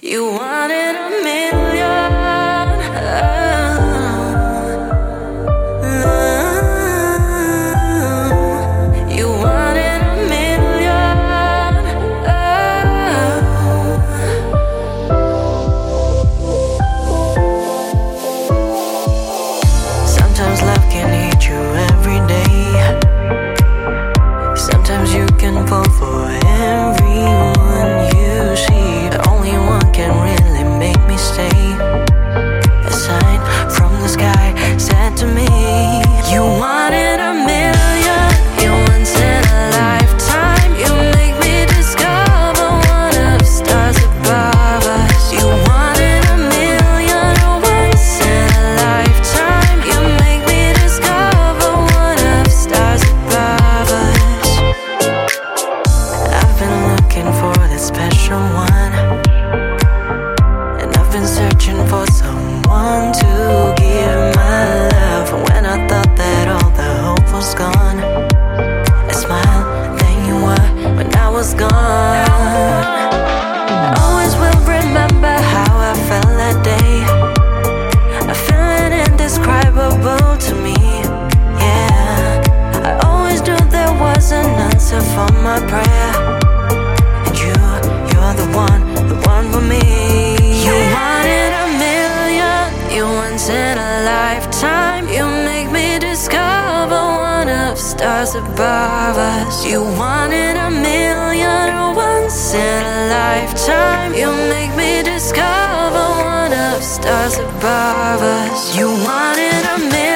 You wanted a million. You wanted a million. Sometimes love can hit you every day. Sometimes you can fall for everyone you see, but only one can really make me stay. A sign from the sky said to me, you wanted a million. You once in a lifetime. You make me discover one of the stars above us. You wanted a million. Once in a lifetime. You make me discover one of the stars above us. I've been looking for that special one, and I've been searching for someone to give my love. When I thought that all the hope was gone, a smile, then you were when I was gone. I always will remember how I felt that day, a feeling indescribable to me. Yeah, I always knew there was an answer for my prayer, and you're the one for me. You wanted a million. You once in a lifetime. You make me discover one of the stars above us. You wanted a million. Once in a lifetime. You make me discover one of the stars above us. You wanted a million.